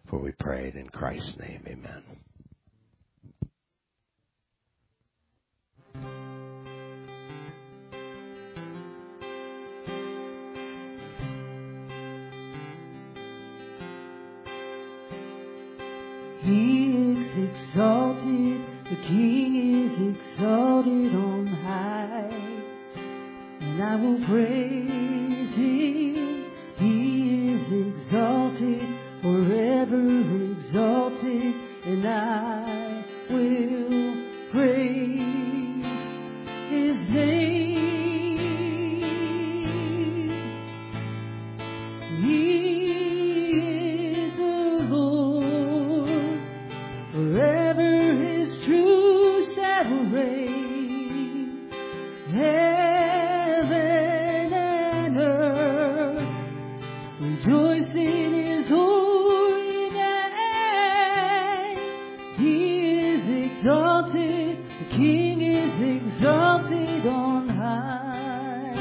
For we pray it in Christ's name. Amen. He is exalted, the King is exalted on high, and I will praise Him. He is exalted, forever exalted, and I will praise His name. Forever His truth shall reign, heaven and earth rejoice in His holy name. He is exalted, the King is exalted on high.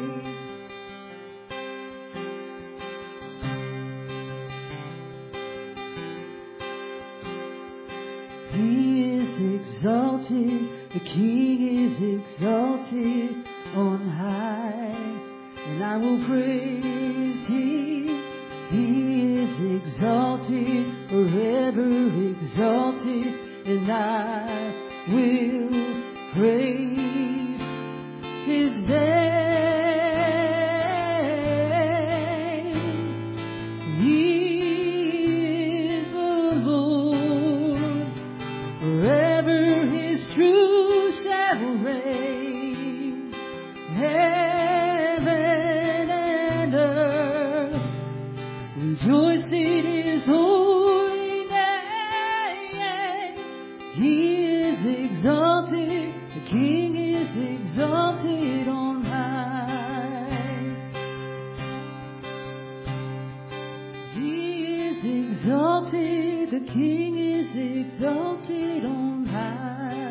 He is exalted, the King is exalted on high, and I will praise Him. He is exalted, forever exalted, and I will praise His name. Forever His truth shall reign, heaven and earth rejoice in His holy name. He is exalted, the King is exalted on high. He is exalted, the King is exalted on high.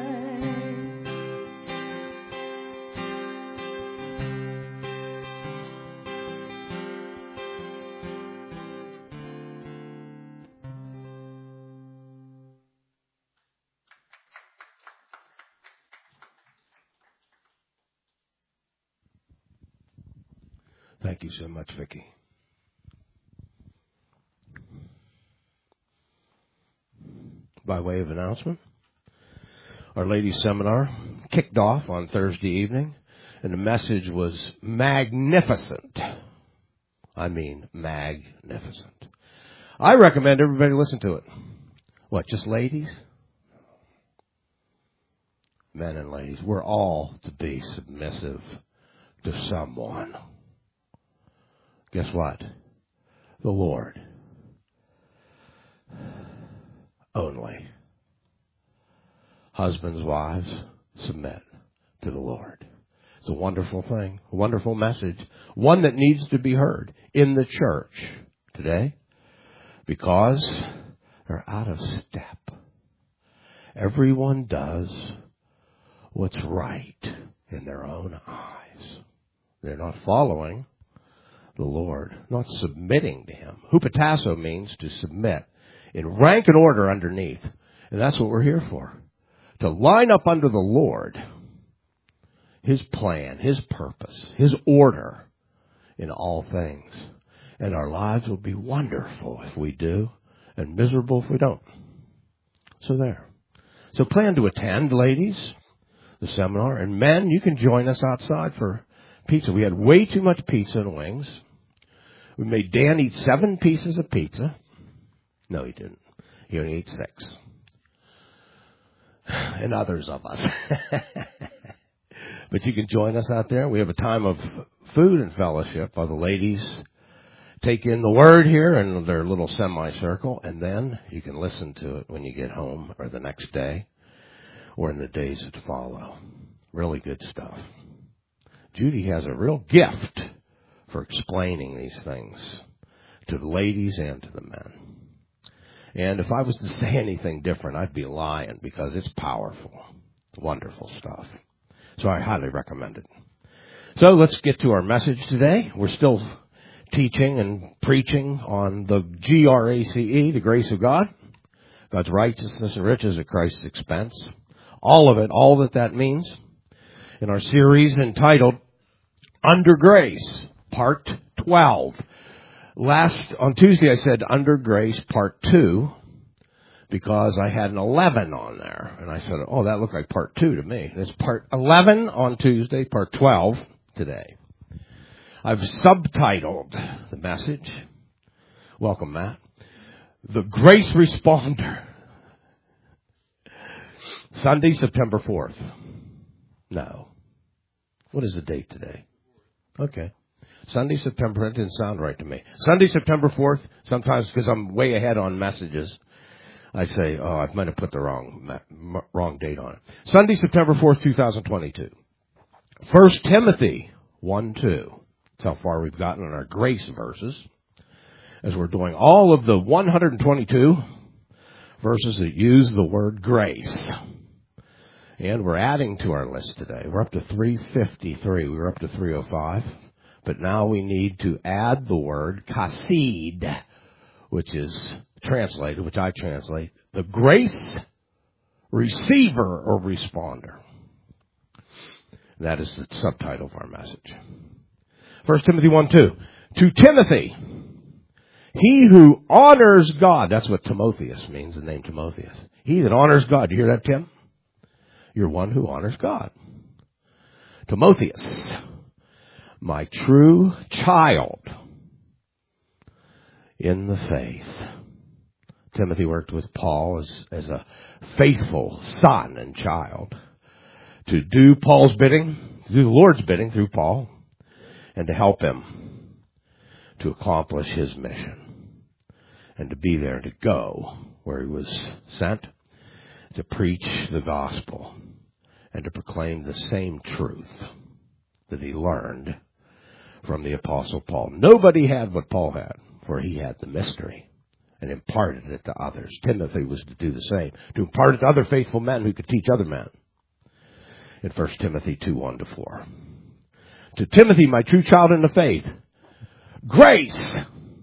Thank you so much, Vicki. By way of announcement, our ladies' seminar kicked off on Thursday evening, and the message was magnificent. I mean, magnificent. I recommend everybody listen to it. What, just ladies? Men and ladies, we're all to be submissive to someone. Guess what? The Lord. Only. Husbands, wives, submit to the Lord. It's a wonderful thing, a wonderful message, one that needs to be heard in the church today because they're out of step. Everyone does what's right in their own eyes. They're not following the Lord, not submitting to Him. Hupatasso means to submit in rank and order underneath. And that's what we're here for. To line up under the Lord, His plan, His purpose, His order in all things. And our lives will be wonderful if we do, and miserable if we don't. So there. So plan to attend, ladies, the seminar. And men, you can join us outside for pizza. We had way too much pizza and wings. We made Dan eat 7 pieces of pizza. No, he didn't. He only ate 6. And others of us. But you can join us out there. We have a time of food and fellowship while the ladies take in the Word here in their little semicircle, and then you can listen to it when you get home or the next day or in the days that follow. Really good stuff. Judy has a real gift for explaining these things to the ladies and to the men. And if I was to say anything different, I'd be lying because it's powerful. Wonderful stuff. So I highly recommend it. So let's get to our message today. We're still teaching and preaching on the GRACE, the grace of God, God's righteousness and riches at Christ's expense. All of it, all that means. In our series entitled Under Grace, Part 12. On Tuesday I said Under Grace, Part 2, because I had an 11 on there. And I said, oh, that looked like Part 2 to me. It's Part 11 on Tuesday, Part 12 today. I've subtitled the message. Welcome, Matt. The Grace Responder. Sunday, September 4th. No. What is the date today? Okay. Sunday, September, that didn't sound right to me. Sunday, September 4th, sometimes because I'm way ahead on messages, I say, oh, I might have put the wrong date on it. Sunday, September 4th, 2022. 1 Timothy 1:2. That's how far we've gotten in our grace verses. As we're doing all of the 122 verses that use the word grace. And we're adding to our list today. We're up to 353. We were up to 305. But now we need to add the word chesed, which is translated, which I translate, the grace receiver or responder. That is the subtitle of our message. 1 Timothy 1:2. To Timothy, he who honors God. That's what Timotheus means, the name Timotheus. He that honors God. You hear that, Tim? You're one who honors God. Timotheus, my true child in the faith. Timothy worked with Paul as a faithful son and child to do Paul's bidding, to do the Lord's bidding through Paul, and to help him to accomplish his mission and to be there, to go where he was sent, to preach the gospel and to proclaim the same truth that he learned from the Apostle Paul. Nobody had what Paul had, for he had the mystery and imparted it to others. Timothy was to do the same, to impart it to other faithful men who could teach other men. In 1 Timothy 2:1-4. To Timothy, my true child in the faith, grace,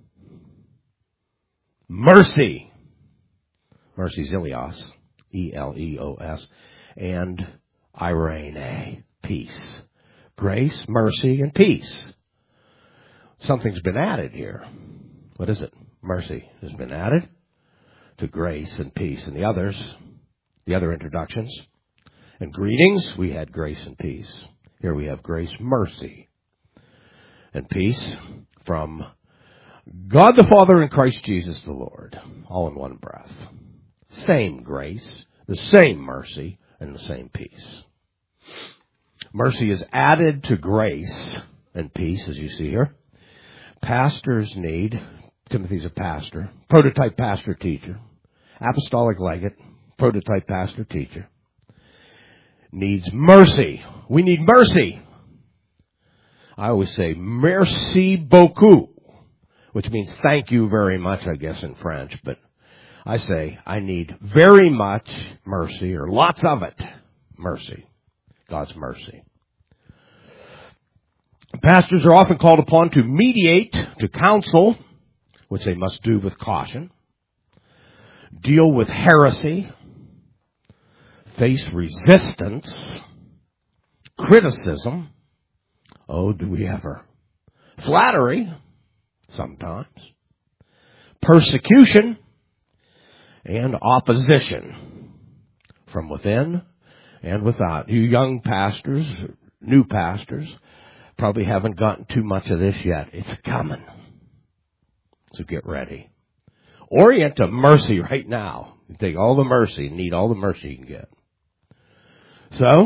mercy, mercy is Elios, E-L-E-O-S, and irene, peace. Grace, mercy, and peace. Something's been added here. What is it? Mercy has been added to grace and peace. And the other introductions and greetings, we had grace and peace. Here we have grace, mercy, and peace from God the Father and Christ Jesus the Lord, all in one breath. Same grace, the same mercy, and the same peace. Mercy is added to grace and peace, as you see here. Pastors need, Timothy's a pastor, prototype pastor teacher, apostolic legate, prototype pastor teacher, needs mercy. We need mercy. I always say merci beaucoup, which means thank you very much, I guess, in French. But I say I need very much mercy, or lots of it, mercy. God's mercy. Pastors are often called upon to mediate, to counsel, which they must do with caution, deal with heresy, face resistance, criticism. Oh, do we ever? Flattery, sometimes. Persecution and opposition from within and without. You young pastors, new pastors, probably haven't gotten too much of this yet. It's coming. So get ready. Orient to mercy right now. You take all the mercy, need all the mercy you can get. So,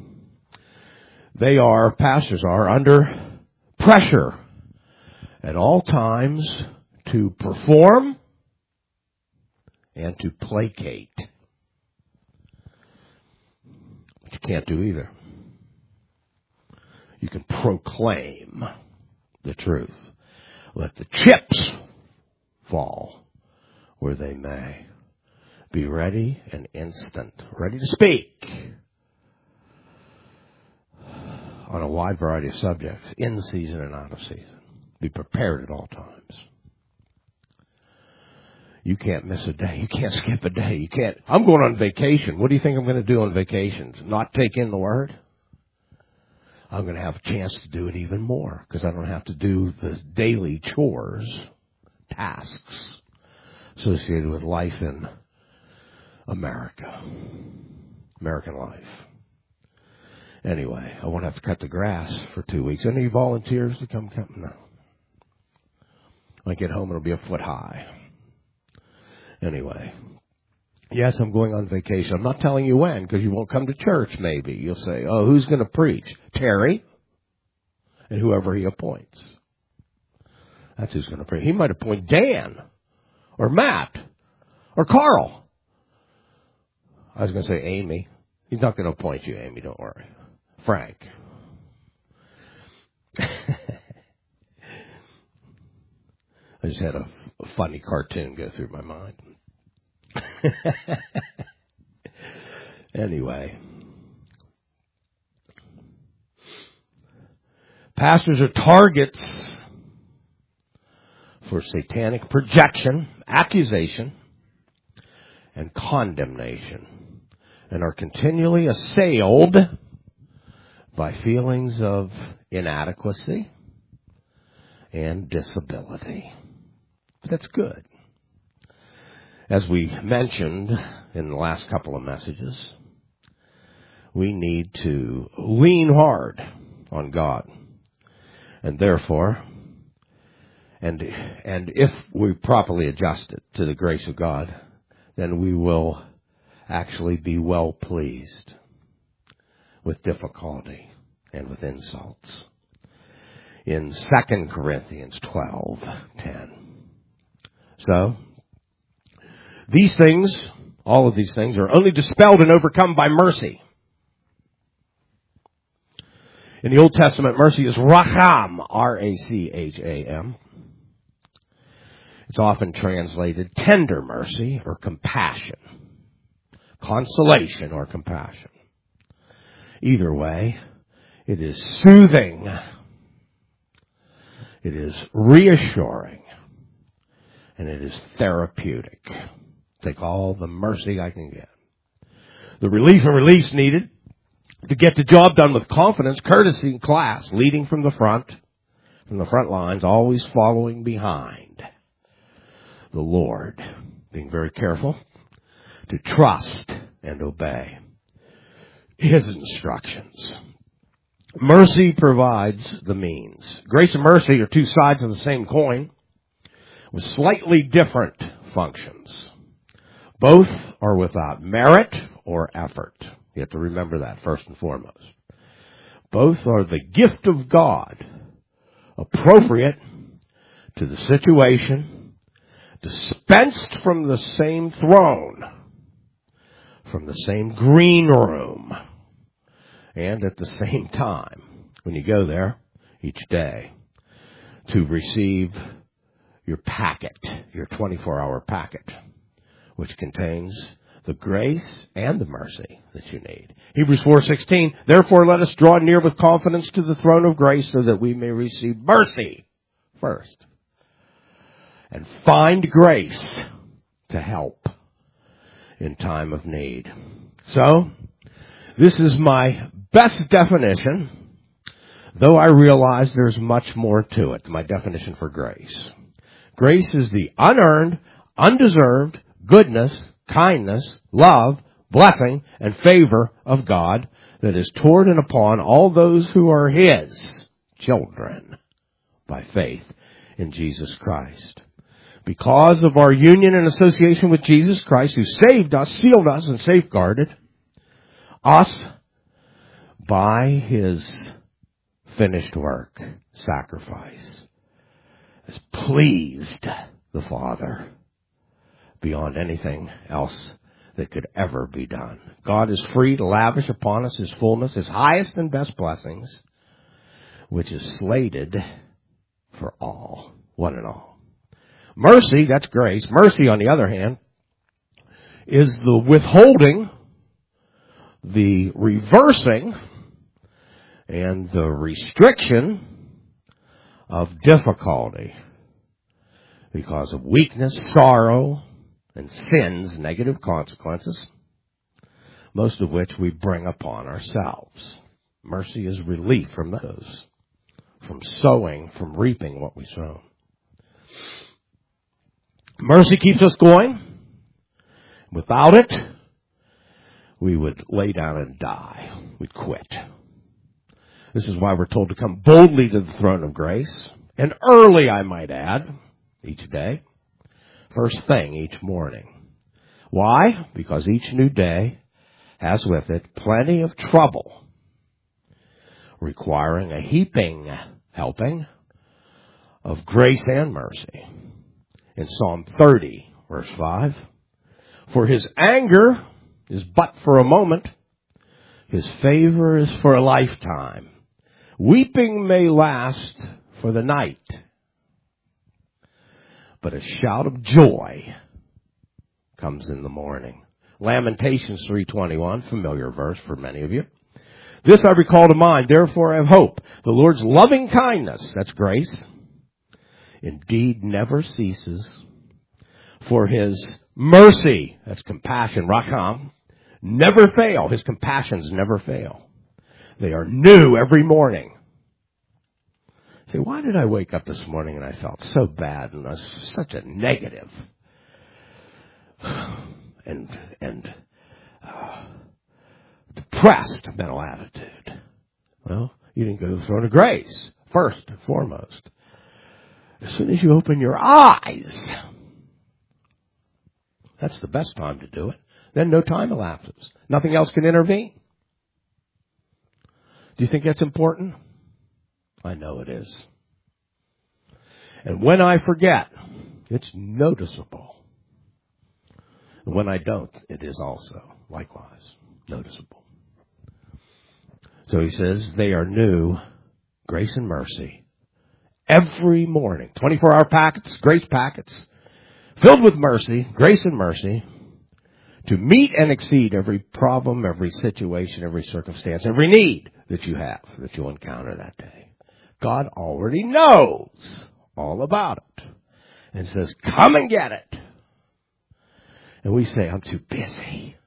pastors are under pressure at all times to perform and to placate. But you can't do either. You can proclaim the truth. Let the chips fall where they may. Be ready and instant, ready to speak on a wide variety of subjects, in season and out of season. Be prepared at all times. You can't miss a day. You can't skip a day. You can't. I'm going on vacation. What do you think I'm going to do on vacations? Not take in the Word? I'm going to have a chance to do it even more because I don't have to do the daily chores, tasks associated with life in America, American life. Anyway, I won't have to cut the grass for 2 weeks. Any volunteers to come? No. When I get home, it'll be a foot high. Anyway, yes, I'm going on vacation. I'm not telling you when because you won't come to church maybe. You'll say, oh, who's going to preach? Terry and whoever he appoints. That's who's going to preach. He might appoint Dan or Matt or Carl. I was going to say Amy. He's not going to appoint you, Amy. Don't worry. Frank. I just had a funny cartoon go through my mind. Anyway. Pastors are targets for satanic projection, accusation, and condemnation, and are continually assailed by feelings of inadequacy and disability. But that's good. As we mentioned in the last couple of messages, we need to lean hard on God. And therefore, and if we properly adjust it to the grace of God, then we will actually be well pleased with difficulty and with insults. In 2 Corinthians 12:10. So, these things, all of these things, are only dispelled and overcome by mercy. In the Old Testament, mercy is racham, R-A-C-H-A-M. It's often translated tender mercy or compassion, consolation or compassion. Either way, it is soothing, it is reassuring, and it is therapeutic. Take all the mercy I can get. The relief and release needed to get the job done with confidence, courtesy, and class, leading from the front lines, always following behind the Lord, being very careful to trust and obey His instructions. Mercy provides the means. Grace and mercy are two sides of the same coin with slightly different functions. Both are without merit or effort. You have to remember that first and foremost. Both are the gift of God, appropriate to the situation, dispensed from the same throne, from the same green room, and at the same time, when you go there each day, to receive your packet, your 24-hour packet, which contains the grace and the mercy that you need. Hebrews 4:16, therefore let us draw near with confidence to the throne of grace so that we may receive mercy first and find grace to help in time of need. So, this is my best definition, though I realize there's much more to it, my definition for grace. Grace is the unearned, undeserved goodness, kindness, love, blessing, and favor of God that is toward and upon all those who are His children by faith in Jesus Christ. Because of our union and association with Jesus Christ, who saved us, sealed us, and safeguarded us by His finished work, sacrifice, has pleased the Father beyond anything else that could ever be done. God is free to lavish upon us His fullness, His highest and best blessings, which is slated for all, one and all. Mercy, that's grace. Mercy, on the other hand, is the withholding, the reversing, and the restriction of difficulty because of weakness, sorrow, and sin's negative consequences, most of which we bring upon ourselves. Mercy is relief from those, from sowing, from reaping what we sow. Mercy keeps us going. Without it, we would lay down and die. We'd quit. This is why we're told to come boldly to the throne of grace, and early, I might add, each day, first thing each morning. Why? Because each new day has with it plenty of trouble, requiring a heaping helping of grace and mercy. In Psalm 30, verse 5, for his anger is but for a moment, his favor is for a lifetime. Weeping may last for the night, but a shout of joy comes in the morning. Lamentations 3:21, familiar verse for many of you. This I recall to mind, therefore I have hope. The Lord's loving kindness, that's grace, indeed never ceases. For his mercy, that's compassion, racham, never fail. His compassions never fail. They are new every morning. Say, why did I wake up this morning and I felt so bad and I was such a negative and depressed mental attitude? Well, you didn't go to the throne of grace, first and foremost. As soon as you open your eyes, that's the best time to do it. Then no time elapses. Nothing else can intervene. Do you think that's important? I know it is. And when I forget, it's noticeable. And when I don't, it is also likewise noticeable. So he says they are new, grace and mercy, every morning. 24-hour packets, grace packets, filled with mercy, grace and mercy, to meet and exceed every problem, every situation, every circumstance, every need that you have, that you'll encounter that day. God already knows all about it and says, come and get it. And we say, I'm too busy.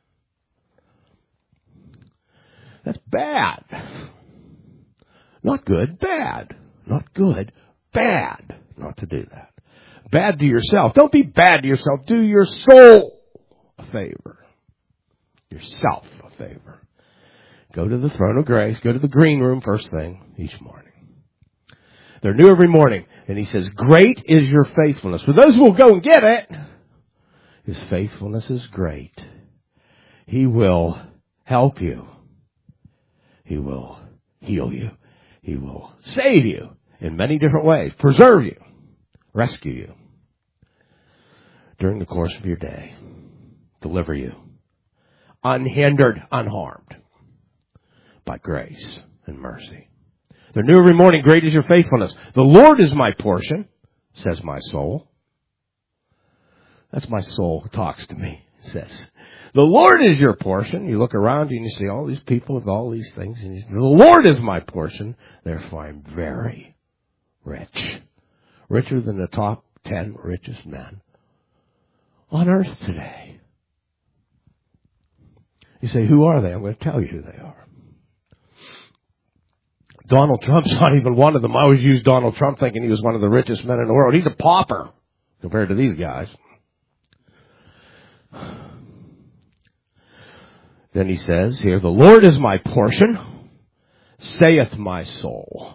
That's bad. Not good, bad. Not good, bad. Not to do that. Bad to yourself. Don't be bad to yourself. Do your soul a favor. Yourself a favor. Go to the throne of grace. Go to the green room first thing each morning. They're new every morning. And he says, great is your faithfulness. For those who will go and get it, his faithfulness is great. He will help you. He will heal you. He will save you in many different ways. Preserve you. Rescue you. During the course of your day. Deliver you. Unhindered, unharmed. By grace and mercy. They're new every morning. Great is your faithfulness. The Lord is my portion, says my soul. That's my soul who talks to me, it says. The Lord is your portion. You look around you and you see all these people with all these things. And you say, the Lord is my portion. Therefore, I'm very rich. Richer than the top 10 richest men on earth today. You say, who are they? I'm going to tell you who they are. Donald Trump's not even one of them. I always use Donald Trump thinking he was one of the richest men in the world. He's a pauper compared to these guys. Then he says here, the Lord is my portion, saith my soul.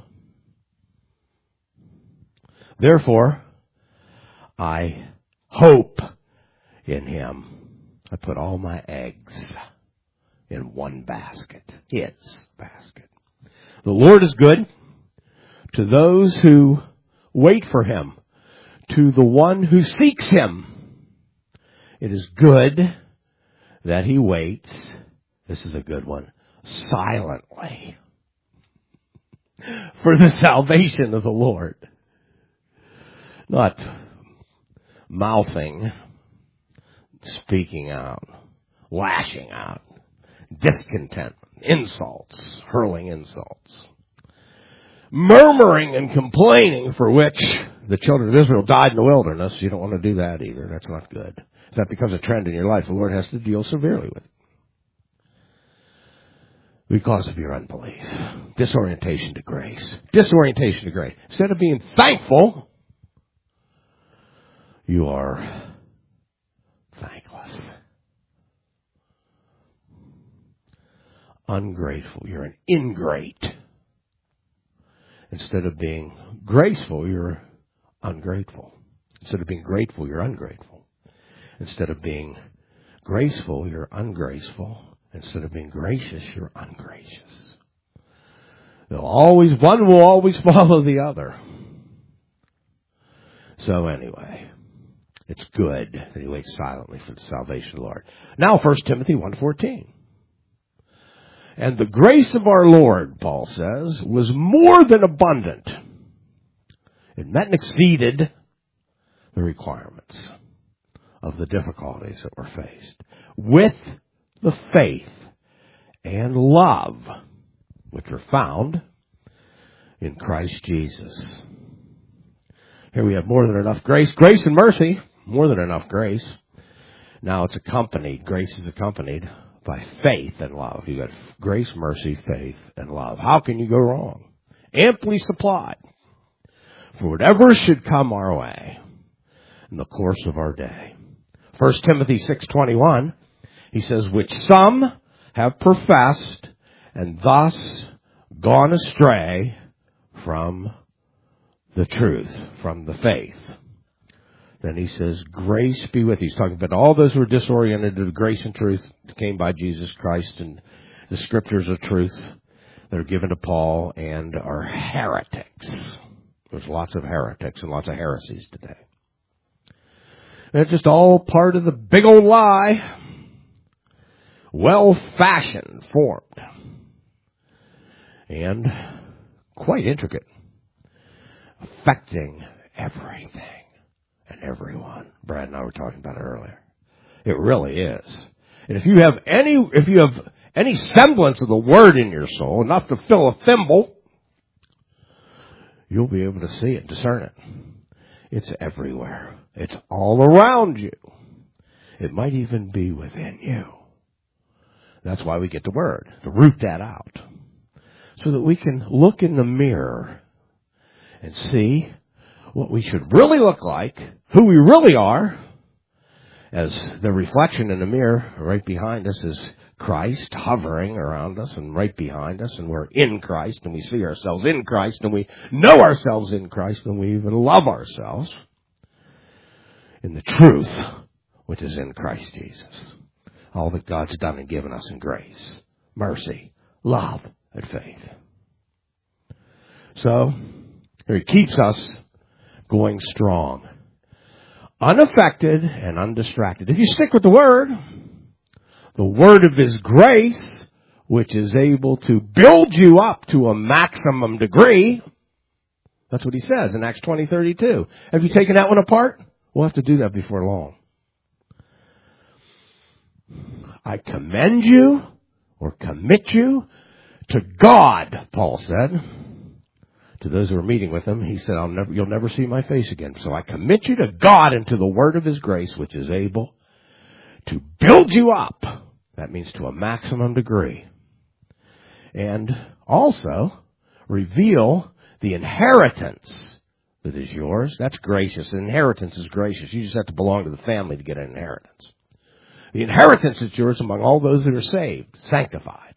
Therefore, I hope in him. I put all my eggs in one basket, his basket. The Lord is good to those who wait for him, to the one who seeks him. It is good that he waits, this is a good one, silently for the salvation of the Lord. Not mouthing, speaking out, lashing out, discontent, insults, hurling insults. murmuring and complaining for which the children of Israel died in the wilderness. You don't want to do that either. That's not good. If that becomes a trend in your life, the Lord has to deal severely with it. Because of your unbelief. Disorientation to grace. Disorientation to grace. Instead of being thankful, you are thankless. Ungrateful. You're an ingrate. Instead of being graceful, you're ungrateful. Instead of being grateful, you're ungrateful. Instead of being graceful, you're ungraceful. Instead of being gracious, you're ungracious. One will always follow the other. So anyway, it's good that he waits silently for the salvation of the Lord. Now 1 Timothy 1:14. And the grace of our Lord, Paul says, was more than abundant. It met and exceeded the requirements of the difficulties that were faced. With the faith and love which are found in Christ Jesus. Here we have more than enough grace. Grace and mercy, more than enough grace. Now it's accompanied, grace is accompanied by faith and love. You got grace, mercy, faith, and love. How can you go wrong? Amply supplied for whatever should come our way in the course of our day. 1 Timothy 6:21, he says, which some have professed and thus gone astray from the truth, from the faith. Then he says, grace be with you. He's talking about all those who are disoriented to the grace and truth that came by Jesus Christ and the scriptures of truth that are given to Paul and are heretics. There's lots of heretics and lots of heresies today. And it's just all part of the big old lie, well-fashioned, formed, and quite intricate, affecting everything and everyone. Brad and I were talking about it earlier. It really is. And if you have any semblance of the Word in your soul, enough to fill a thimble, you'll be able to see it, discern it. It's everywhere. It's all around you. It might even be within you. That's why we get the Word, to root that out. So that we can look in the mirror and see what we should really look like, who we really are, as the reflection in the mirror right behind us is Christ hovering around us and right behind us, and we're in Christ, and we see ourselves in Christ, and we know ourselves in Christ, and we even love ourselves in the truth which is in Christ Jesus. All that God's done and given us in grace, mercy, love, and faith. So, he keeps us going strong, unaffected and undistracted. If you stick with the Word of His grace, which is able to build you up to a maximum degree, that's what he says in Acts 20:32. Have you taken that one apart? We'll have to do that before long. I commend you or commit you to God, Paul said. To those who are meeting with him, he said, you'll never see my face again. So I commit you to God and to the word of his grace, which is able to build you up. That means to a maximum degree. And also reveal the inheritance that is yours. That's gracious. Inheritance is gracious. You just have to belong to the family to get an inheritance. The inheritance is yours among all those that are saved, sanctified.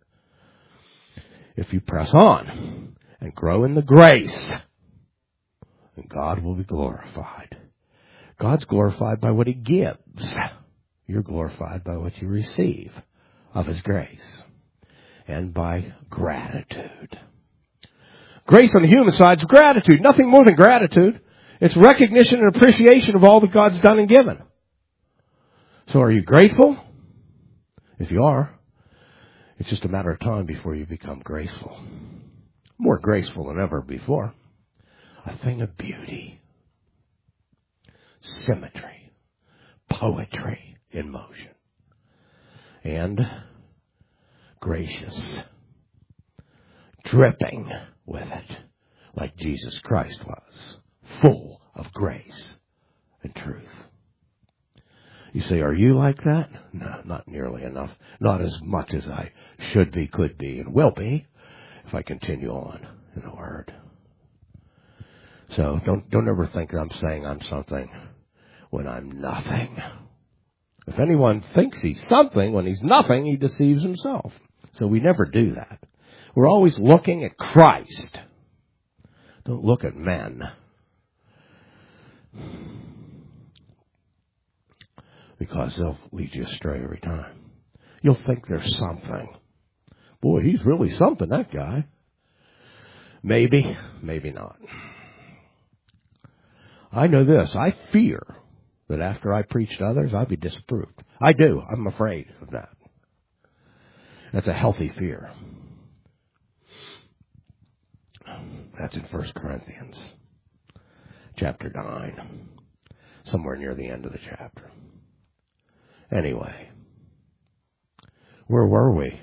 If you press on and grow in the grace, and God will be glorified. God's glorified by what he gives. You're glorified by what you receive of his grace and by gratitude. Grace on the human side is gratitude. Nothing more than gratitude. It's recognition and appreciation of all that God's done and given. So are you grateful? If you are, it's just a matter of time before you become graceful. More graceful than ever before. A thing of beauty, symmetry, poetry in motion, and gracious, dripping with it, like Jesus Christ was, full of grace and truth. You say, are you like that? No, not nearly enough. Not as much as I should be, could be, and will be if I continue on in the Word. So don't ever think that I'm saying I'm something when I'm nothing. If anyone thinks he's something when he's nothing, he deceives himself. So we never do that. We're always looking at Christ. Don't look at men. Because they'll lead you astray every time. You'll think there's something. Boy, he's really something, that guy. Maybe, maybe not. I know this. I fear that after I preach to others, I'll be disapproved. I do. I'm afraid of that. That's a healthy fear. That's in 1 Corinthians chapter 9, somewhere near the end of the chapter. Anyway, where were we?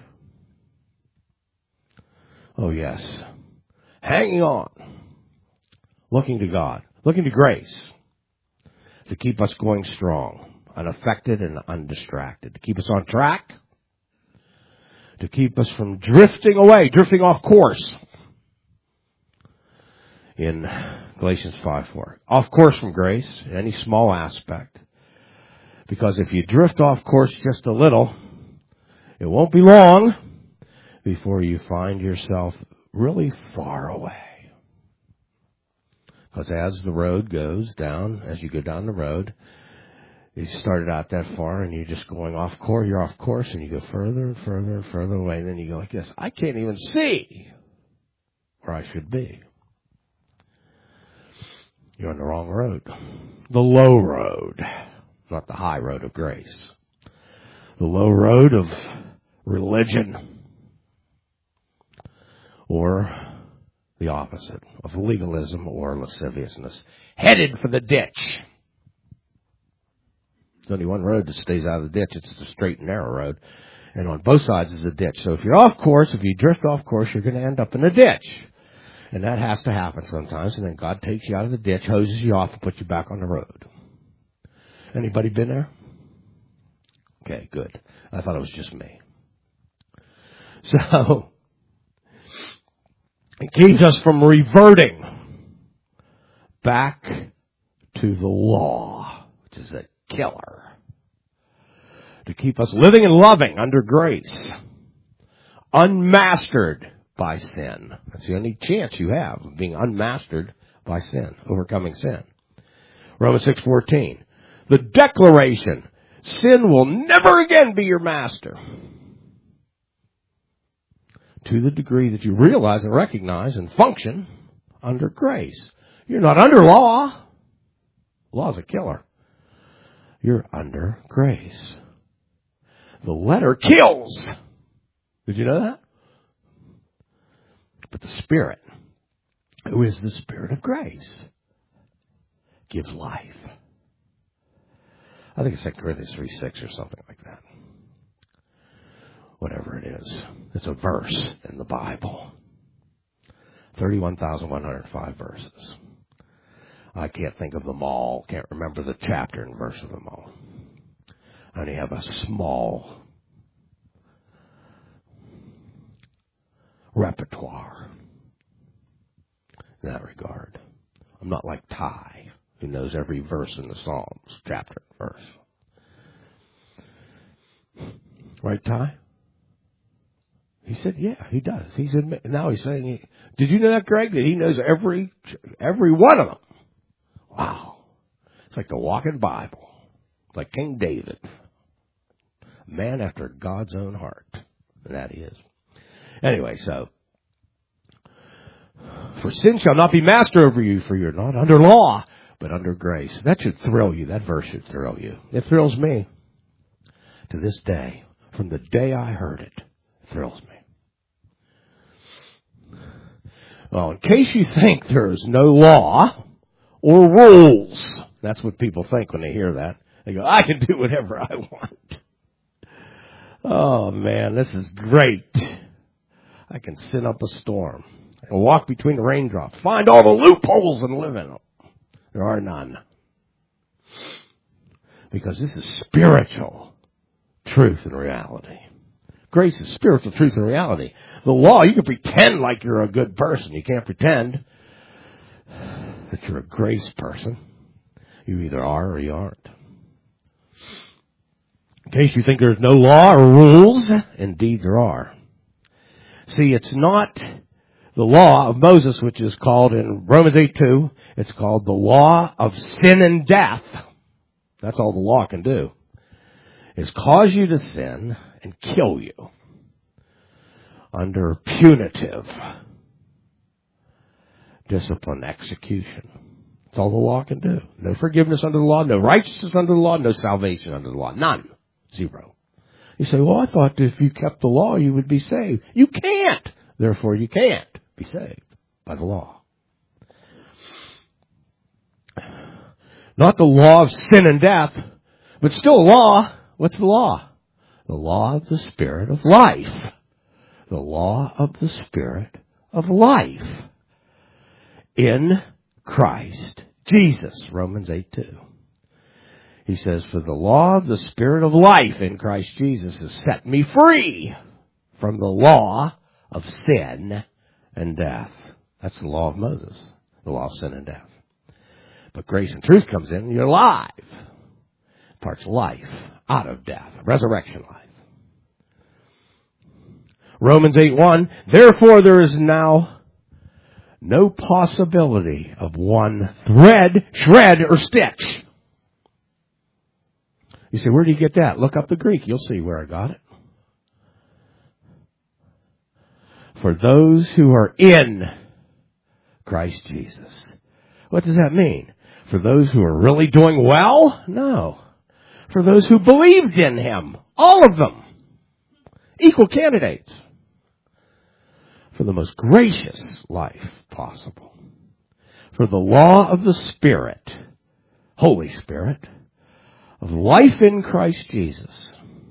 Oh, yes. Hanging on. Looking to God. Looking to grace. To keep us going strong. Unaffected and undistracted. To keep us on track. To keep us from drifting away. Drifting off course. In Galatians 5:4. Off course from grace. In any small aspect. Because if you drift off course just a little, it won't be long before you find yourself really far away. Because as the road goes down, as you go down the road, you started out that far and you're just going off course, you're off course, and you go further and further and further away, and then you go like this, I can't even see where I should be. You're on the wrong road. The low road. Not the high road of grace. The low road of religion. Or the opposite of legalism or lasciviousness. Headed for the ditch. There's only one road that stays out of the ditch. It's the straight and narrow road. And on both sides is a ditch. So if you're off course, if you drift off course, you're going to end up in a ditch. And that has to happen sometimes. And then God takes you out of the ditch, hoses you off, and puts you back on the road. Anybody been there? Okay, good. I thought it was just me. So, it keeps us from reverting back to the law, which is a killer. To keep us living and loving under grace, unmastered by sin. That's the only chance you have of being unmastered by sin, overcoming sin. Romans 6:14. The declaration, sin will never again be your master. To the degree that you realize and recognize and function under grace. You're not under law. Law's a killer. You're under grace. The letter kills. Did you know that? But the Spirit, who is the Spirit of grace, gives life. I think it's 2 Corinthians 3:6 or something like that. Whatever it is. It's a verse in the Bible. 31,105 verses. I can't think of them all. Can't remember the chapter and verse of them all. I only have a small repertoire in that regard. I'm not like Ty, who knows every verse in the Psalms, chapter and verse. Right, Ty? He said, yeah, he does. He said, now he's saying, did you know that, Greg, that he knows every one of them? Wow. It's like the walking Bible. It's like King David. A man after God's own heart. And that he is. Anyway, so, for sin shall not be master over you, for you're not under law, but under grace. That should thrill you. That verse should thrill you. It thrills me. To this day, from the day I heard it, it thrills me. Well, in case you think there's no law or rules, that's what people think when they hear that. They go, I can do whatever I want. Oh, man, this is great. I can sin up a storm. and walk between the raindrops. Find all the loopholes and live in them. There are none. Because this is spiritual truth and reality. Grace is spiritual truth and reality. The law, you can pretend like you're a good person. You can't pretend that you're a grace person. You either are or you aren't. In case you think there's no law or rules, indeed there are. See, it's not the law of Moses, which is called in Romans 8:2, it's called the law of sin and death. That's all the law can do, is cause you to sin and kill you under punitive discipline execution. That's all the law can do. No forgiveness under the law, no righteousness under the law, no salvation under the law. None. Zero. You say, well, I thought if you kept the law, you would be saved. You can't. Therefore, you can't be saved by the law. Not the law of sin and death, but still a law. What's the law? The law of the Spirit of life. The law of the Spirit of life in Christ Jesus. Romans 8:2. He says, for the law of the Spirit of life in Christ Jesus has set me free from the law of sin and death. That's the law of Moses, the law of sin and death. But grace and truth comes in and you're alive. Parts life out of death, resurrection life. Romans 8:1, therefore there is now no possibility of one thread, shred, or stitch. You say, where do you get that? Look up the Greek. You'll see where I got it. For those who are in Christ Jesus. What does that mean? For those who are really doing well? No. For those who believed in Him. All of them. Equal candidates. For the most gracious life possible. For the law of the Spirit, Holy Spirit, of life in Christ Jesus.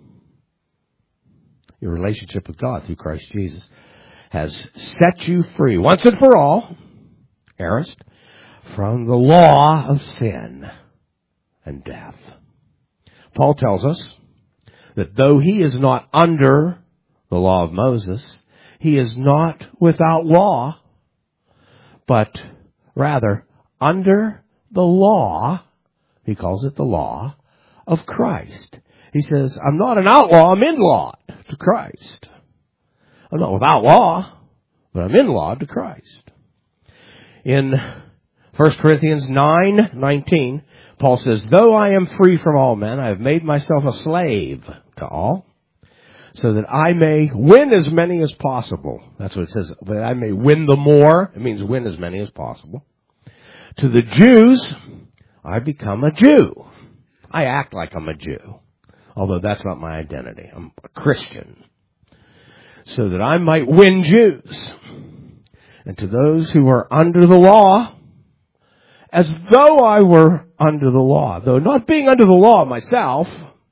Your relationship with God through Christ Jesus has set you free, once and for all, Arist, from the law of sin and death. Paul tells us that though he is not under the law of Moses, he is not without law, but rather under the law, he calls it the law, of Christ. He says, I'm not an outlaw, I'm in law to Christ. I'm not without law, but I'm in law to Christ. In 1 Corinthians 9:19, Paul says, though I am free from all men, I have made myself a slave to all, so that I may win as many as possible. That's what it says, that I may win the more. It means win as many as possible. To the Jews, I become a Jew. I act like I'm a Jew, although that's not my identity. I'm a Christian. So that I might win Jews. And to those who are under the law, as though I were under the law, though not being under the law myself,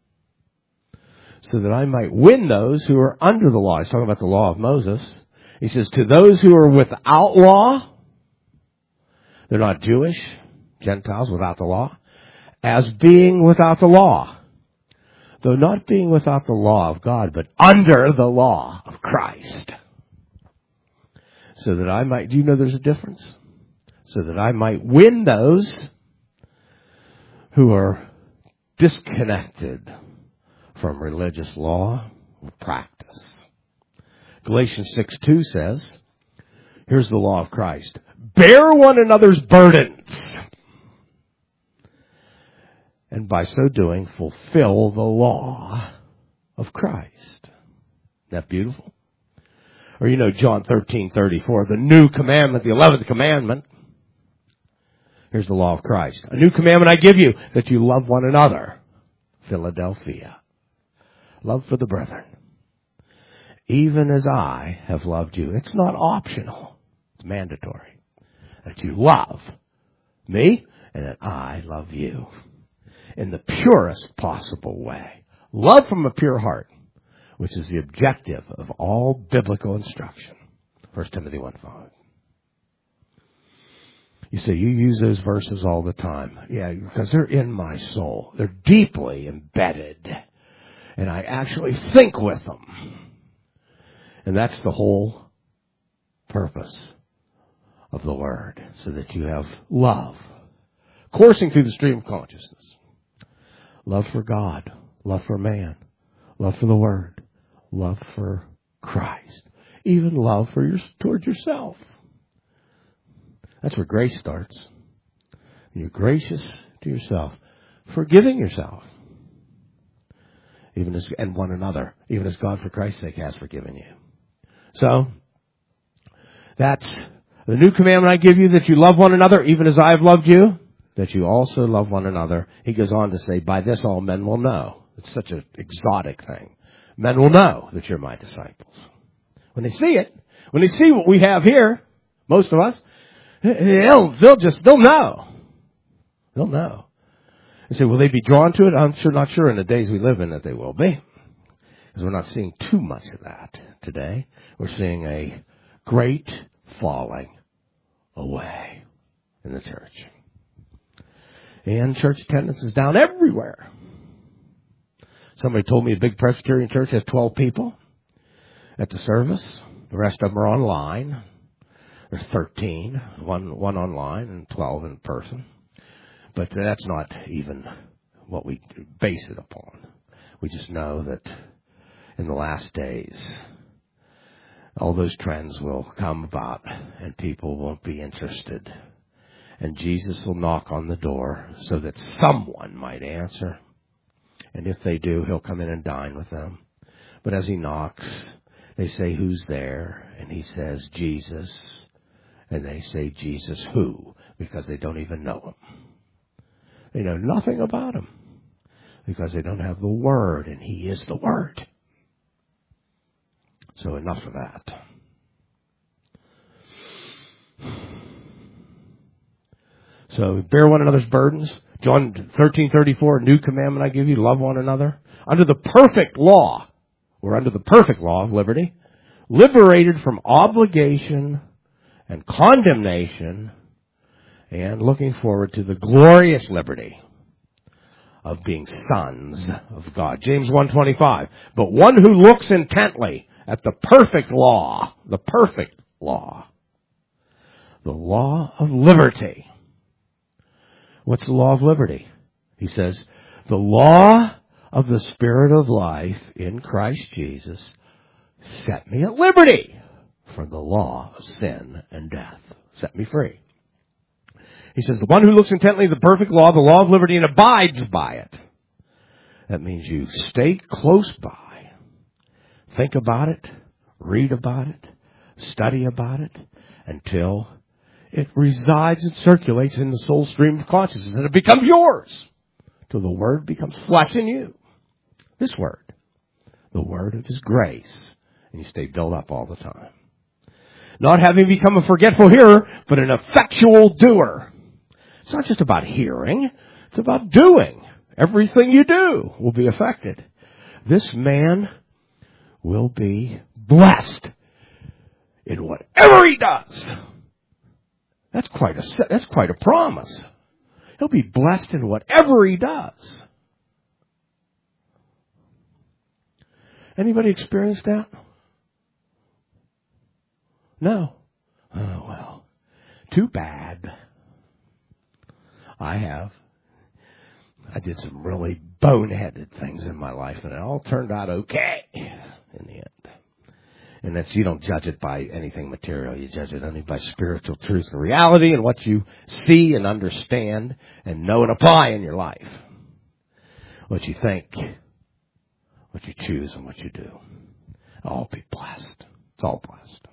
so that I might win those who are under the law. He's talking about the law of Moses. He says, to those who are without law, they're not Jewish, Gentiles without the law, as being without the law, though not being without the law of God, but under the law of Christ. So that I might, do you know there's a difference? So that I might win those who are disconnected from religious law or practice. Galatians 6:2 says, here's the law of Christ. Bear one another's burdens, and by so doing, fulfill the law of Christ. Isn't that beautiful? Or you know John 13:34, the new commandment, the 11th commandment. Here's the law of Christ. A new commandment I give you, that you love one another. Philadelphia. Love for the brethren. Even as I have loved you. It's not optional. It's mandatory. That you love me and that I love you. In the purest possible way. Love from a pure heart, which is the objective of all biblical instruction. 1 Timothy 1:5. You say, you use those verses all the time. Yeah, because they're in my soul. They're deeply embedded. And I actually think with them. And that's the whole purpose of the Word, so that you have love coursing through the stream of consciousness. Love for God, love for man, love for the Word, love for Christ, even love towards yourself. That's where grace starts. You're gracious to yourself, forgiving yourself, and one another, even as God for Christ's sake has forgiven you. So, that's the new commandment I give you, that you love one another, even as I have loved you, that you also love one another. He goes on to say, by this all men will know. It's such an exotic thing. Men will know that you're my disciples. When they see it, when they see what we have here, most of us, they'll know. They'll know. You say, will they be drawn to it? I'm not sure in the days we live in that they will be. Because we're not seeing too much of that today. We're seeing a great falling away in the church. And church attendance is down everywhere. Somebody told me a big Presbyterian church has 12 people at the service. The rest of them are online. There's 13, one online and 12 in person. But that's not even what we base it upon. We just know that in the last days, all those trends will come about and people won't be interested. And Jesus will knock on the door so that someone might answer. And if they do, he'll come in and dine with them. But as he knocks, they say, who's there? And he says, Jesus. And they say, Jesus who? Because they don't even know him. They know nothing about him. Because they don't have the Word, and he is the Word. So enough of that. So bear one another's burdens. John 13:34, new commandment I give you, love one another. Under the perfect law, we're under the perfect law of liberty, liberated from obligation and condemnation, and looking forward to the glorious liberty of being sons of God. James 1:25, but one who looks intently at the perfect law, the law of liberty. What's the law of liberty? He says, the law of the Spirit of life in Christ Jesus set me at liberty from the law of sin and death. Set me free. He says, the one who looks intently at the perfect law, the law of liberty, and abides by it. That means you stay close by. Think about it. Read about it. Study about it until it resides and circulates in the soul stream of consciousness, and it becomes yours till the Word becomes flesh in you. This Word, the Word of His grace, and you stay built up all the time. Not having become a forgetful hearer, but an effectual doer. It's not just about hearing, it's about doing. Everything you do will be affected. This man will be blessed in whatever he does. That's quite a promise. He'll be blessed in whatever he does. Anybody experienced that? No. Oh, well. Too bad. I have. I did some really boneheaded things in my life, and it all turned out okay in the end. And that's, you don't judge it by anything material. You judge it only by spiritual truth and reality and what you see and understand and know and apply in your life. What you think, what you choose, and what you do. All be blessed. It's all blessed.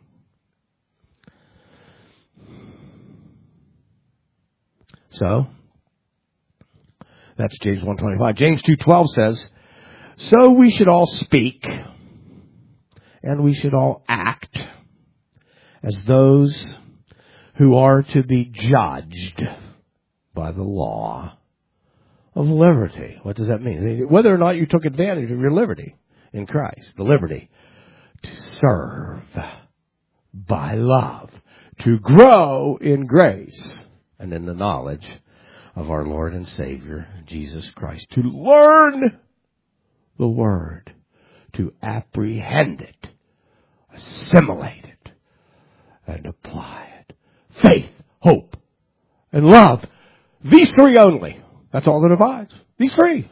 So, that's James 1:25. James 2:12 says, so we should all speak and we should all act as those who are to be judged by the law of liberty. What does that mean? Whether or not you took advantage of your liberty in Christ, the liberty to serve by love, to grow in grace and in the knowledge of our Lord and Savior, Jesus Christ. To learn the Word, to apprehend it, assimilate it, and apply it. Faith, hope, and love. These three only. That's all that abides. These three.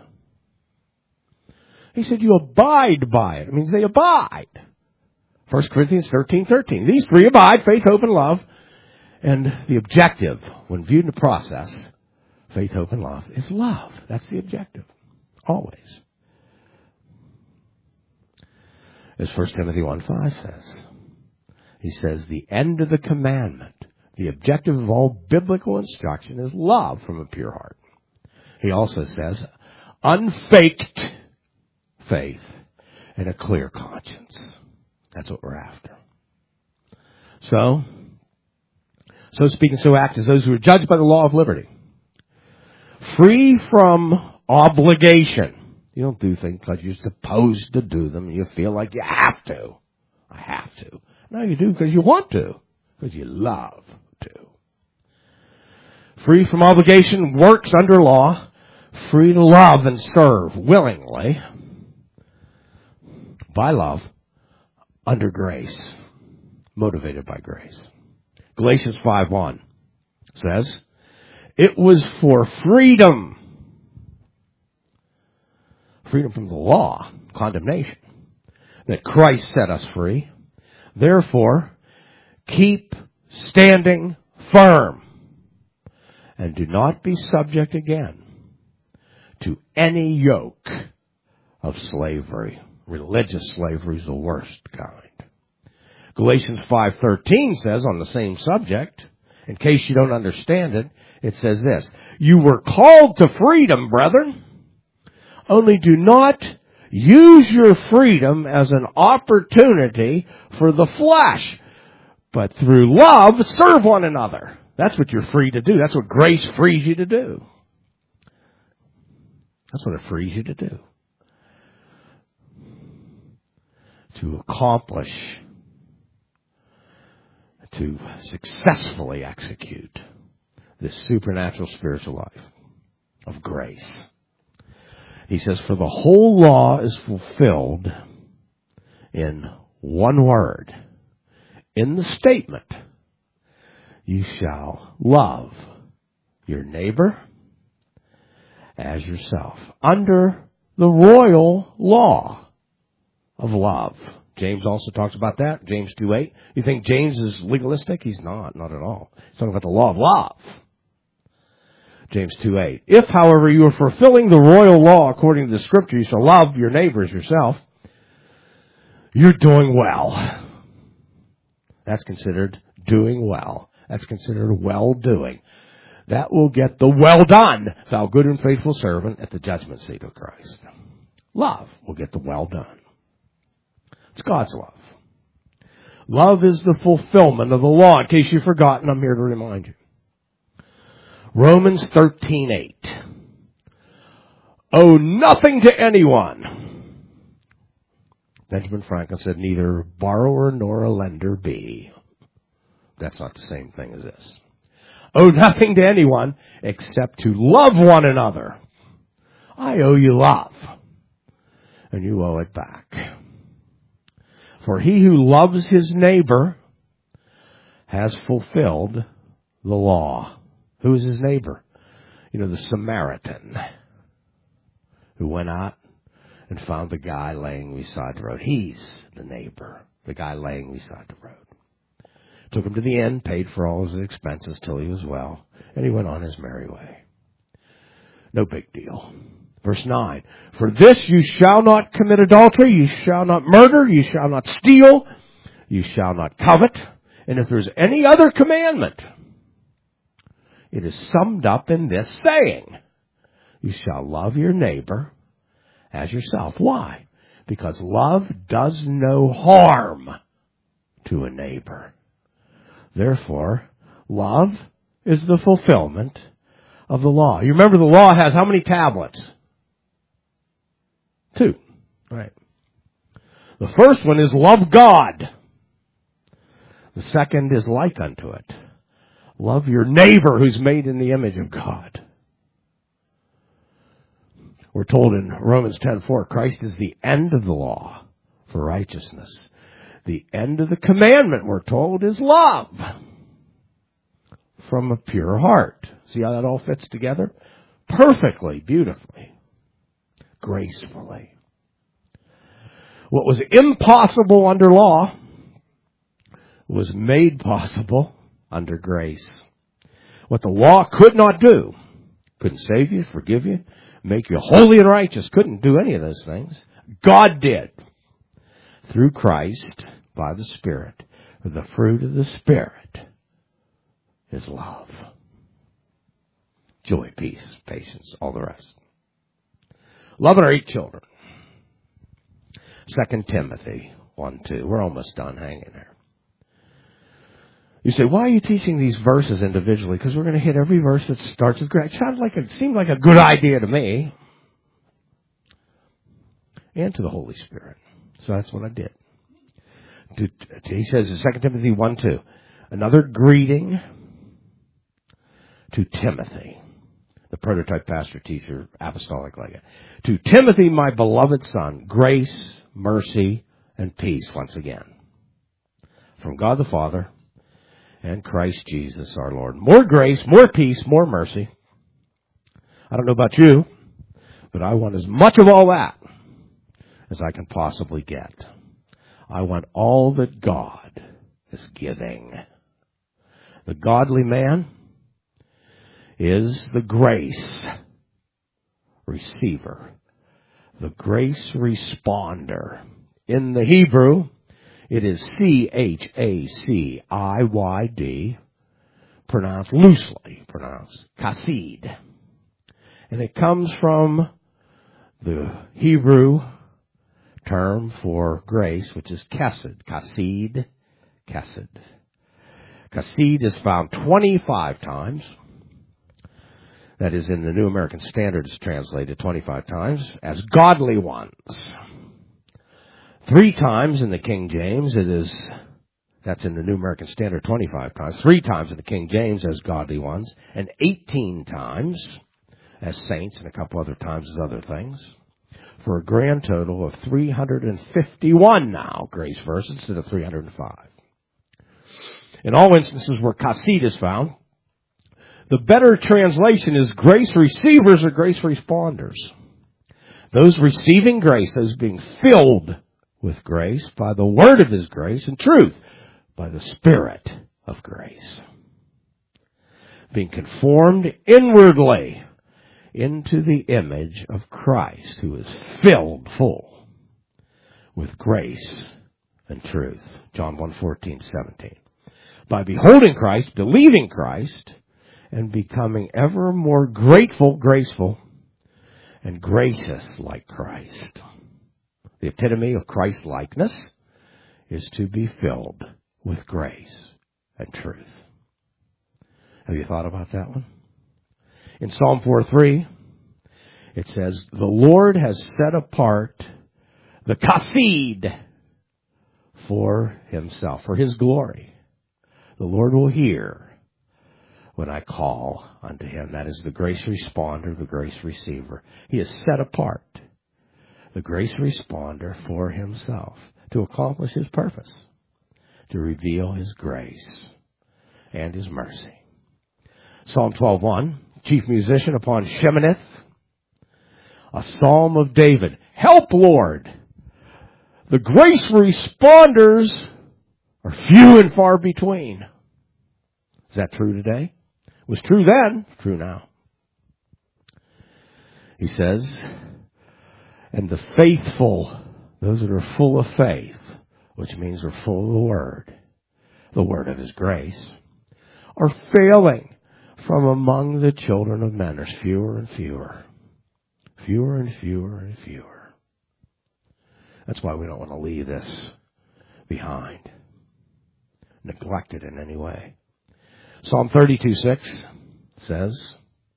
He said you abide by it. It means they abide. 1 Corinthians 13:13. These three abide, faith, hope, and love. And the objective, when viewed in the process, faith, hope, and love, is love. That's the objective. Always. As 1 Timothy 1:5 says. He says, the end of the commandment, the objective of all biblical instruction is love from a pure heart. He also says, unfaked faith and a clear conscience. That's what we're after. So speak and so act as those who are judged by the law of liberty. Free from obligation. You don't do things because you're supposed to do them. You feel like you have to. I have to. No, you do because you want to. Because you love to. Free from obligation, works under law. Free to love and serve willingly. By love. Under grace. Motivated by grace. Galatians 5:1 says, it was for freedom from the law, condemnation, that Christ set us free. Therefore, keep standing firm and do not be subject again to any yoke of slavery. Religious slavery is the worst kind. Galatians 5:13 says on the same subject, in case you don't understand it, it says this, you were called to freedom, brethren, only do not use your freedom as an opportunity for the flesh, but through love serve one another. That's what you're free to do. That's what grace frees you to do. That's what it frees you to do. To accomplish, to successfully execute this supernatural spiritual life of grace. He says, for the whole law is fulfilled in one word. In the statement, you shall love your neighbor as yourself. Under the royal law of love. James also talks about that. James 2:8. You think James is legalistic? He's not at all. He's talking about the law of love. James 2:8. If, however, you are fulfilling the royal law according to the Scripture, you shall love your neighbor as yourself, you're doing well. That's considered doing well. That's considered well-doing. That will get the well done, thou good and faithful servant, at the judgment seat of Christ. Love will get the well done. It's God's love. Love is the fulfillment of the law. In case you've forgotten, I'm here to remind you. Romans 13:8. Owe nothing to anyone. Benjamin Franklin said, neither borrower nor a lender be. That's not the same thing as this. Owe nothing to anyone except to love one another. I owe you love, and you owe it back. For he who loves his neighbor has fulfilled the law. Who is his neighbor? You know, the Samaritan who went out and found the guy laying beside the road. He's the neighbor, the guy laying beside the road. Took him to the inn, paid for all his expenses till he was well, and he went on his merry way. No big deal. Verse 9, for this you shall not commit adultery, you shall not murder, you shall not steal, you shall not covet. And if there's any other commandment, it is summed up in this saying, you shall love your neighbor as yourself. Why? Because love does no harm to a neighbor. Therefore, love is the fulfillment of the law. You remember the law has how many tablets? 2. Right. The first one is love God. The second is like unto it. Love your neighbor who's made in the image of God. We're told in Romans 10:4, Christ is the end of the law for righteousness. The end of the commandment, we're told, is love from a pure heart. See how that all fits together? Perfectly, beautifully, gracefully. What was impossible under law was made possible under grace. What the law could not do, couldn't save you, forgive you, make you holy and righteous, couldn't do any of those things. God did. Through Christ, by the Spirit. The fruit of the Spirit is love. Joy, peace, patience, all the rest. Loving our 8 children. 2 Timothy 1:2. We're almost done. Hang in there. You say, why are you teaching these verses individually? Because we're going to hit every verse that starts with grace. It seemed like a good idea to me. And to the Holy Spirit. So that's what I did. He says in 2 Timothy 1:2, another greeting to Timothy, the prototype pastor, teacher, apostolic legate. To Timothy, my beloved son, grace, mercy, and peace once again. From God the Father and Christ Jesus our Lord. More grace, more peace, more mercy. I don't know about you, but I want as much of all that as I can possibly get. I want all that God is giving. The godly man is the grace receiver, the grace responder. In the Hebrew, it is C-H-A-C-I-Y-D, pronounced loosely, pronounced chesed. And it comes from the Hebrew term for grace, which is chesed. Chesed. Chesed is found 25 times. That is, in the New American Standard, is translated 25 times as godly ones. 3 times in the King James, that's in the New American Standard 25 times. 3 times in the King James as godly ones, and 18 times as saints, and a couple other times as other things, for a grand total of 351 now grace verses instead of 305. In all instances where chesed is found, the better translation is grace receivers or grace responders. Those receiving grace, those being filled with grace by the word of His grace and truth, by the Spirit of grace. Being conformed inwardly into the image of Christ, who is filled full with grace and truth. John 1:14-17. By beholding Christ, believing Christ, and becoming ever more grateful, graceful, and gracious like Christ. The epitome of Christ-likeness is to be filled with grace and truth. Have you thought about that one? In Psalm 4:3, it says, the Lord has set apart the chesed for Himself, for His glory. The Lord will hear when I call unto Him. That is the grace responder, the grace receiver. He has set apart the grace responder for Himself to accomplish His purpose, to reveal His grace and His mercy. Psalm 12:1, chief musician upon Sheminith, a psalm of David. Help, Lord! The grace responders are few and far between. Is that true today? It was true then, true now. He says, and the faithful, those that are full of faith, which means are full of the word of His grace, are failing from among the children of men. There's fewer and fewer. Fewer and fewer and fewer. That's why we don't want to leave this behind, neglect it in any way. Psalm 32:6 says,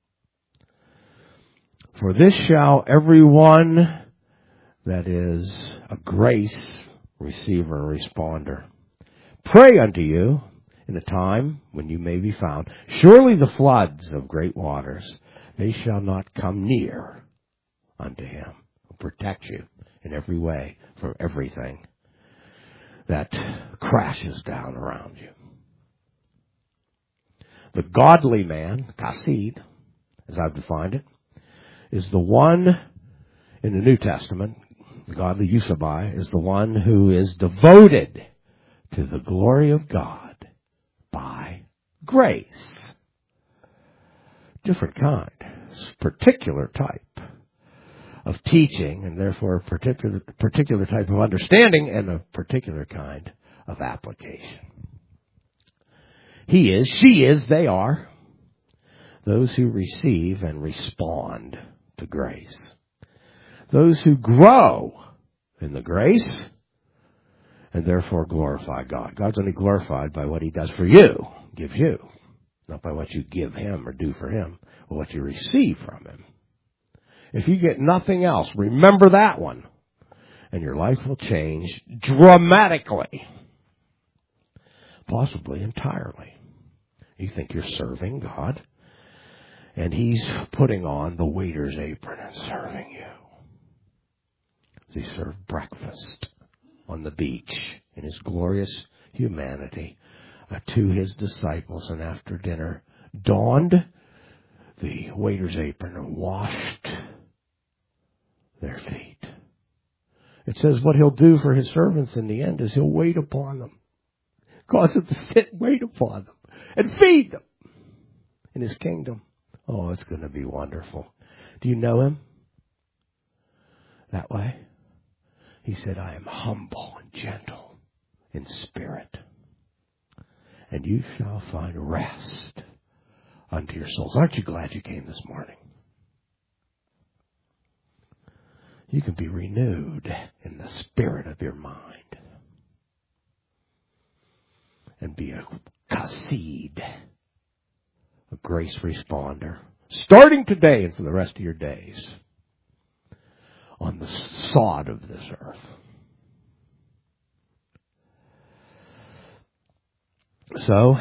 for this shall everyone that is a grace receiver and responder pray unto you in a time when you may be found. Surely the floods of great waters, they shall not come near unto him. He'll protect you in every way from everything that crashes down around you. The godly man, Kasid, as I've defined it, is the one in the New Testament, the godly Yusabai, is the one who is devoted to the glory of God by grace. Different kind, particular type of teaching, and therefore a particular type of understanding and a particular kind of application. He is, she is, they are those who receive and respond to grace. Those who grow in the grace and therefore glorify God. God's only glorified by what he does for you, gives you, not by what you give him or do for him, but what you receive from him. If you get nothing else, remember that one, and your life will change dramatically, possibly entirely. You think you're serving God, and he's putting on the waiter's apron and serving you. He served breakfast on the beach in his glorious humanity to his disciples, and after dinner donned the waiter's apron and washed their feet. It says what he'll do for his servants in the end is he'll wait upon them, cause them to sit and wait upon them, and feed them in his kingdom. Oh, it's going to be wonderful. Do you know him that way? He said, I am humble and gentle in spirit, and you shall find rest unto your souls. Aren't you glad you came this morning? You can be renewed in the spirit of your mind and be a Kasid, a grace responder, starting today and for the rest of your days on the sod of this earth. So,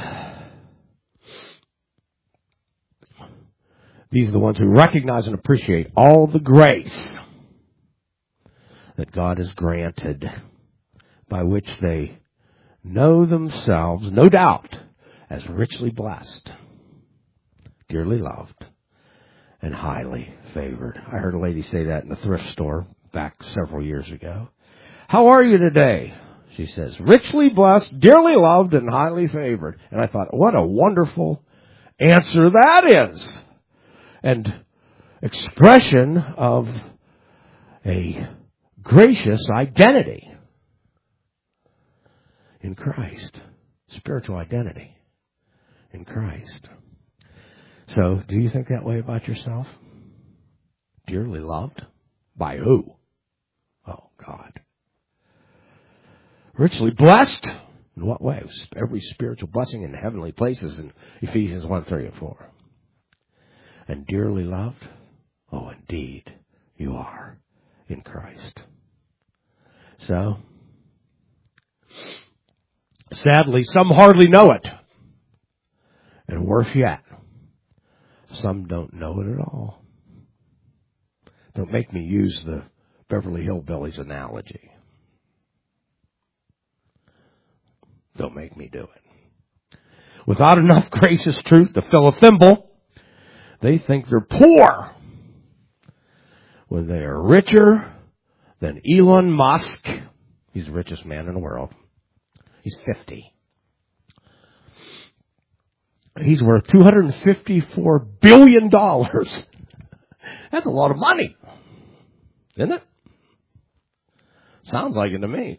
these are the ones who recognize and appreciate all the grace that God has granted, by which they know themselves, no doubt, as richly blessed, dearly loved, and highly favored. I heard a lady say that in the thrift store back several years ago. How are you today? She says, richly blessed, dearly loved, and highly favored. And I thought, what a wonderful answer that is. And expression of a gracious identity in Christ. Spiritual identity in Christ. So, do you think that way about yourself? Dearly loved? By who? Oh, God. Richly blessed? In what way? Every spiritual blessing in heavenly places in Ephesians 1, 3, and 4. And dearly loved? Oh, indeed, you are in Christ. So, sadly, some hardly know it. And worse yet, some don't know it at all. Don't make me use the Beverly Hillbillies analogy. Don't make me do it. Without enough gracious truth to fill a thimble, they think they're poor when they are richer than Elon Musk. He's the richest man in the world. He's 50. He's worth $254 billion. That's a lot of money. Isn't it? Sounds like it to me.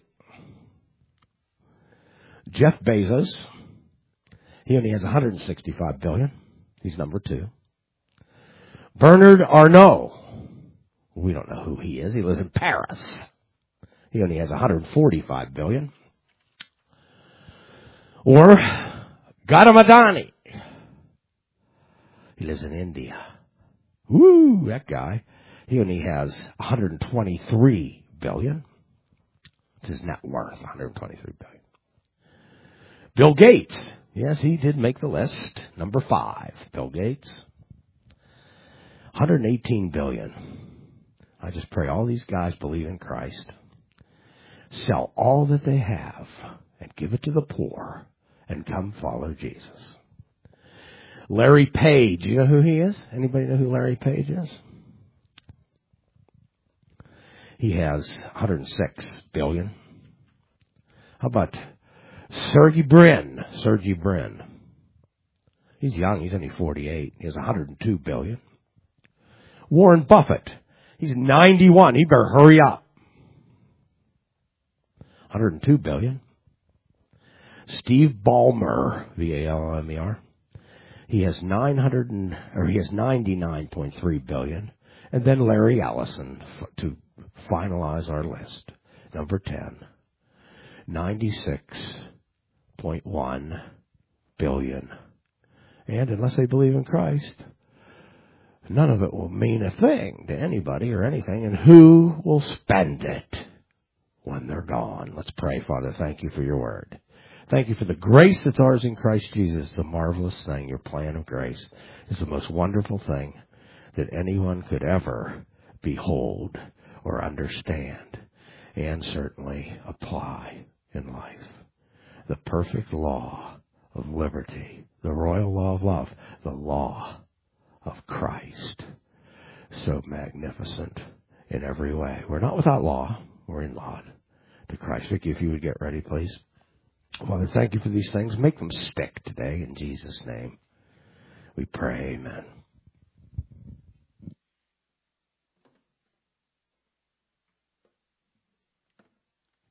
Jeff Bezos, he only has $165 billion. He's number 2. Bernard Arnault, we don't know who he is. He lives in Paris. He only has $145 billion. Or Gautam Adani, he lives in India. Woo, that guy. He only has $123 billion. It's his net worth, $123 billion. Bill Gates. Yes, he did make the list. Number 5, Bill Gates. 118 billion. I just pray all these guys believe in Christ. Sell all that they have and give it to the poor and come follow Jesus. Larry Page. You know who he is? Anybody know who Larry Page is? He has 106 billion. How about Sergey Brin? Sergey Brin. He's young. He's only 48. He has 102 billion. Warren Buffett. He's 91. He better hurry up. 102 billion. Steve Ballmer, Balmer. He has 99.3 billion. And then Larry Ellison to finalize our list. Number 10. 96.1 billion. And unless they believe in Christ, none of it will mean a thing to anybody or anything. And who will spend it when they're gone? Let's pray. Father, thank you for your word. Thank you for the grace that's ours in Christ Jesus, the marvelous thing. Your plan of grace is the most wonderful thing that anyone could ever behold or understand and certainly apply in life. The perfect law of liberty, the royal law of love, the law of Christ. So magnificent in every way. We're not without law. We're in law to Christ. Vicki, if you would get ready, please. Father, thank you for these things. Make them stick today in Jesus' name. We pray, amen.